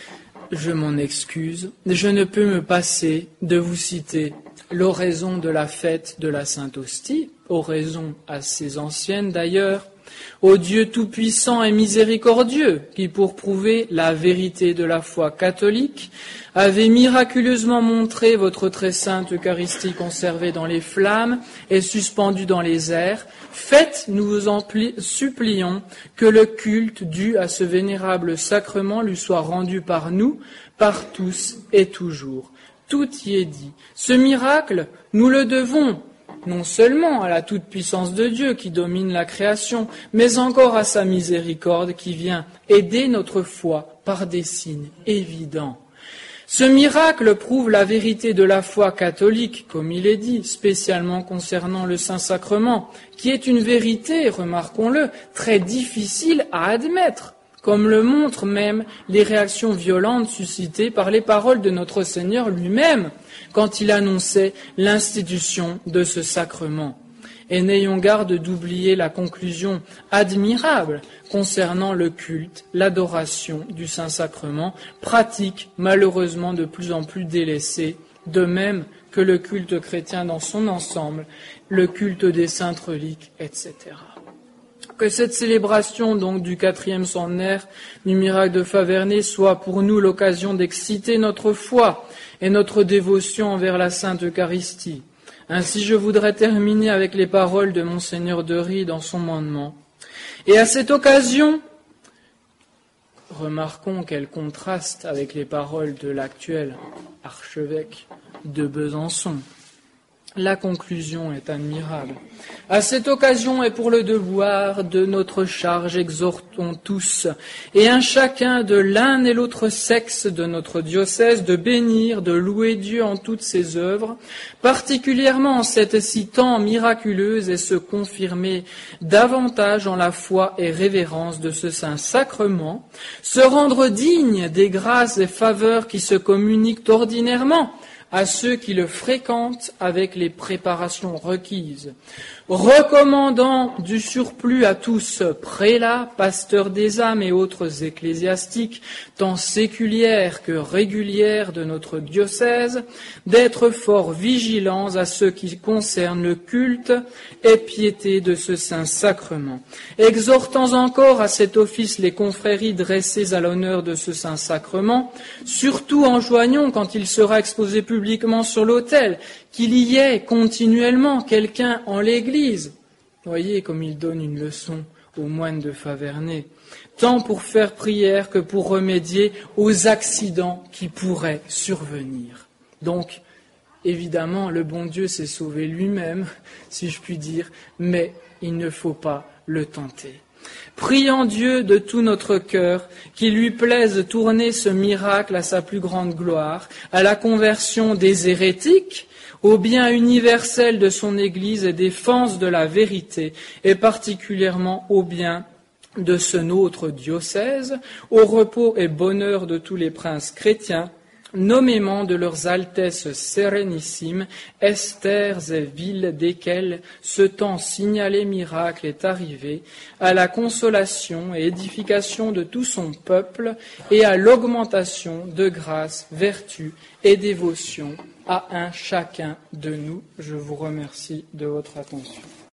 je m'en excuse, je ne peux me passer de vous citer l'oraison de la fête de la Sainte Hostie, oraison assez ancienne d'ailleurs, au Dieu tout-puissant et miséricordieux, qui pour prouver la vérité de la foi catholique, avait miraculeusement montré votre très sainte Eucharistie conservée dans les flammes et suspendue dans les airs, faites, nous vous en supplions, que le culte dû à ce vénérable sacrement lui soit rendu par nous, par tous et toujours. Tout y est dit. Ce miracle, nous le devons non seulement à la toute-puissance de Dieu qui domine la création, mais encore à sa miséricorde qui vient aider notre foi par des signes évidents. Ce miracle prouve la vérité de la foi catholique, comme il est dit, spécialement concernant le Saint-Sacrement, qui est une vérité, remarquons-le, très difficile à admettre, comme le montrent même les réactions violentes suscitées par les paroles de notre Seigneur lui-même, quand il annonçait l'institution de ce sacrement. Et n'ayons garde d'oublier la conclusion admirable concernant le culte, l'adoration du Saint-Sacrement, pratique malheureusement de plus en plus délaissée, de même que le culte chrétien dans son ensemble, le culte des saintes reliques, et cetera. Que cette célébration donc du quatrième centenaire du miracle de Faverney soit pour nous l'occasion d'exciter notre foi et notre dévotion envers la Sainte Eucharistie. Ainsi, je voudrais terminer avec les paroles de Monseigneur de Rie dans son mandement. Et à cette occasion, remarquons quel contraste avec les paroles de l'actuel archevêque de Besançon. La conclusion est admirable. À cette occasion et pour le devoir de notre charge, exhortons tous, et un chacun de l'un et l'autre sexe de notre diocèse, de bénir, de louer Dieu en toutes ses œuvres, particulièrement en cette si tant miraculeuse, et se confirmer davantage en la foi et révérence de ce saint sacrement, se rendre digne des grâces et faveurs qui se communiquent ordinairement à ceux qui le fréquentent avec les préparations requises, recommandant du surplus à tous prélats, pasteurs des âmes et autres ecclésiastiques, tant séculières que régulières de notre diocèse, d'être fort vigilants à ce qui concerne le culte et piété de ce saint sacrement, exhortant encore à cet office les confréries dressées à l'honneur de ce saint sacrement, surtout enjoignons quand il sera exposé publiquement sur l'autel, qu'il y ait continuellement quelqu'un en l'Église. Voyez comme il donne une leçon aux moines de Faverney, tant pour faire prière que pour remédier aux accidents qui pourraient survenir. Donc, évidemment, le bon Dieu s'est sauvé lui-même, si je puis dire, mais il ne faut pas le tenter. Prions Dieu de tout notre cœur, qu'il lui plaise tourner ce miracle à sa plus grande gloire, à la conversion des hérétiques, au bien universel de son Église et défense de la vérité, et particulièrement au bien de ce nôtre diocèse, au repos et bonheur de tous les princes chrétiens, nommément de leurs altesses sérénissimes, esters et villes desquelles ce temps signalé miracle est arrivé, à la consolation et édification de tout son peuple et à l'augmentation de grâce, vertu et dévotion à un chacun de nous. Je vous remercie de votre attention.